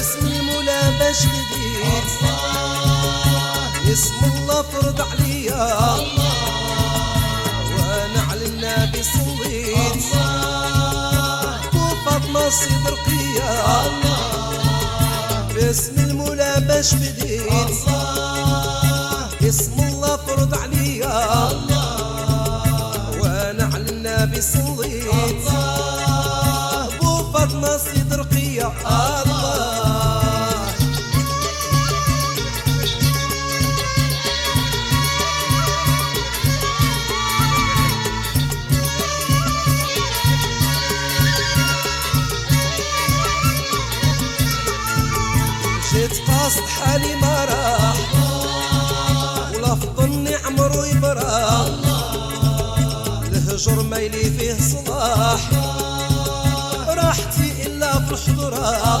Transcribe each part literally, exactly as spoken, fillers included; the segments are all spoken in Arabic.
اسم المولى باش بديت اسم الله فرض عليا وانا على النبي صليت وفاطمة سيد رقية باسم المولى باش بديت اسم الله فرض عليا وانا على النبي صليت وفاطمة سيد رقية الله. جيت قاصد حالي ما راح ولا في ظني عمرو يبرح الهجر ميلي فيه صلاح راحتي إلا في الحضرة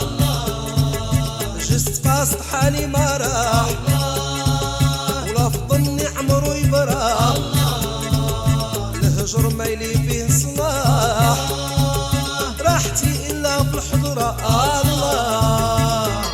جيت قاصد حالي ما راح ولا في ظني عمرو يبرح الهجر ميلي فيه صلاح راحتي إلا في الحضرة الله.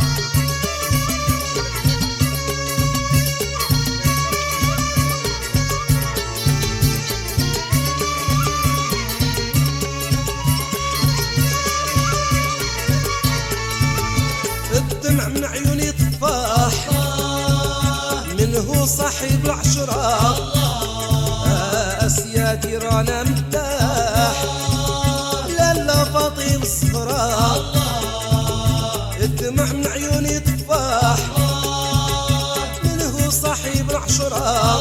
الدمع من عيوني طفاح منه صاحب العشرة أسيادي رانا مرتاح لالا فاطمة الصغرى. الدمع من عيوني طفاح منه صاحب العشرة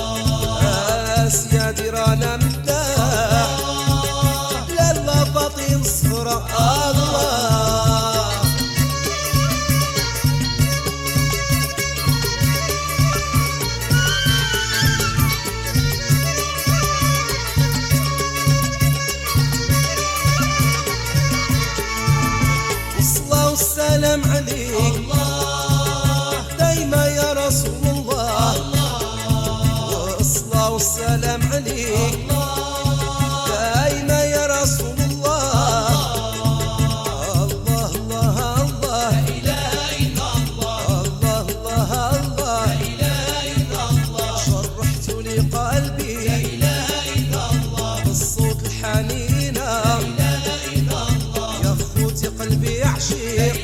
أسيادي رانا مرتاح لالا فاطمة الصغرى الله. السلام عليك الله دايما يا رسول الله والصلاة والسلام عليك دايما يا رسول الله الله الله الله لا إله إلا الله الله الله الله لا إله إلا الله شرحت لي قلبي لا إله إلا الله بالصوت الحنين لا إله إلا الله يا خوتي قلبي يعشق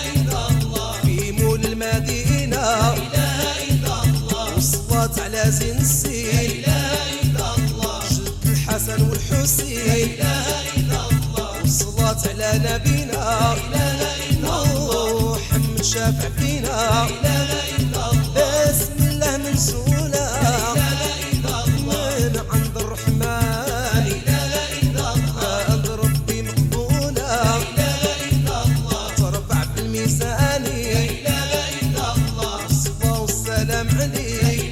على زين السين لا إله إلا الله جد الحسن والحسين لا إله إلا الله والصلاة على نبينا لا إله إلا الله محمد شافع فينا لا إله إلا الله بسم الله منزولة لا إله إلا الله من عند الرحمن لا إله إلا الله عند ربي مقبولة لا إله إلا الله ترفع في الميزان لا إله إلا الله الصلاة والسلام عليك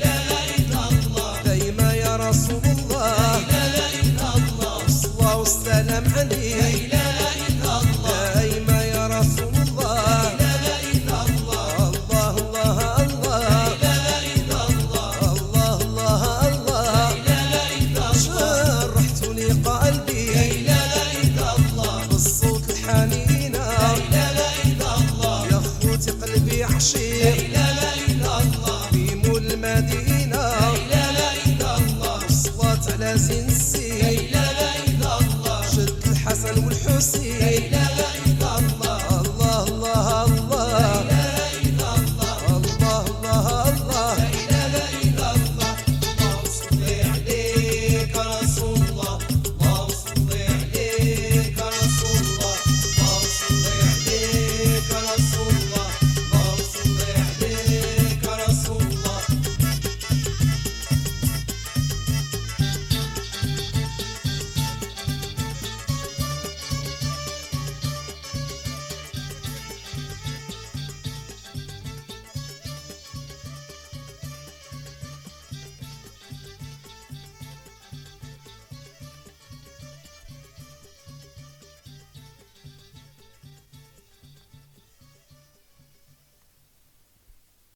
السلام عليك لا إله إلا الله دايما يا رسول الله لا إله إلا الله الله الله الله لا إله إلا الله الله الله الله لا إله إلا الله شرحت لي قلبي لا إله إلا الله بالصوت الحنين لا إله إلا الله يا خوتي قلبي عشيق